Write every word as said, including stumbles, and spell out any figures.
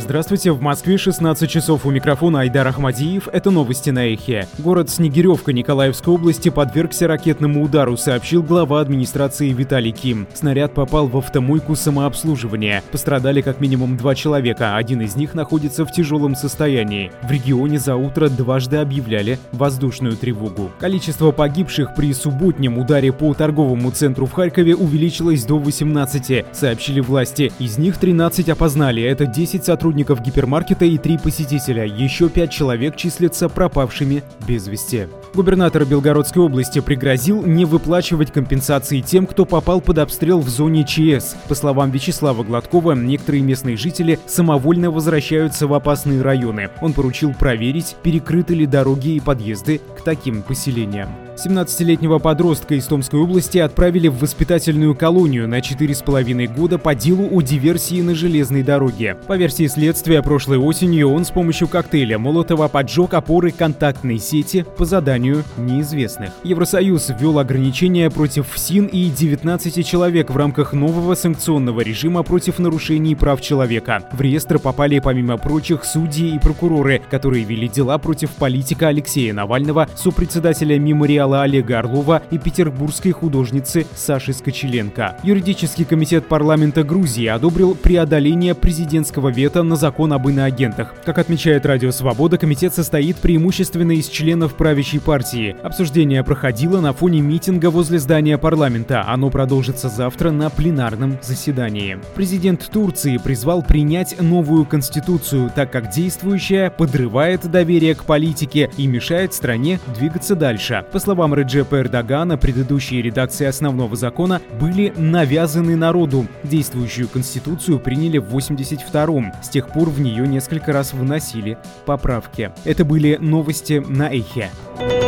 Здравствуйте, в Москве шестнадцать часов, у микрофона Айдар Ахмадиев. Это новости на Эхе. Город Снегиревка Николаевской области подвергся ракетному удару, сообщил глава администрации Виталий Ким. Снаряд попал в автомойку самообслуживания. Пострадали как минимум два человека, один из них находится в тяжелом состоянии. В регионе за утро дважды объявляли воздушную тревогу. Количество погибших при субботнем ударе по торговому центру в Харькове увеличилось до восемнадцати, сообщили власти. Из них тринадцать опознали, это десять сотрудников сотрудников гипермаркета и три посетителя. Еще пять человек числятся пропавшими без вести. Губернатор Белгородской области пригрозил не выплачивать компенсации тем, кто попал под обстрел в зоне ЧС. По словам Вячеслава Гладкова, некоторые местные жители самовольно возвращаются в опасные районы. Он поручил проверить, перекрыты ли дороги и подъезды к таким поселениям. семнадцатилетнего подростка из Томской области отправили в воспитательную колонию на четыре с половиной года по делу о диверсии на железной дороге. По версии следствия, прошлой осенью он с помощью коктейля Молотова поджег опоры контактной сети по заданию неизвестных. Евросоюз ввел ограничения против ФСИН и девятнадцати человек в рамках нового санкционного режима против нарушений прав человека. В реестр попали, помимо прочих, судьи и прокуроры, которые вели дела против политика Алексея Навального, сопредседателя мемориала Олега Орлова и петербургской художницы Саши Скочеленко. Юридический комитет парламента Грузии одобрил преодоление президентского вето на закон об иноагентах. Как отмечает Радио Свобода, комитет состоит преимущественно из членов правящей партии. Обсуждение проходило на фоне митинга возле здания парламента. Оно продолжится завтра на пленарном заседании. Президент Турции призвал принять новую конституцию, так как действующая подрывает доверие к политике и мешает стране двигаться дальше. По словам Реджепа Эрдогана, предыдущие редакции основного закона были навязаны народу. Действующую конституцию приняли в восемьдесят втором. С тех пор в нее несколько раз вносили поправки. Это были новости на Эхе.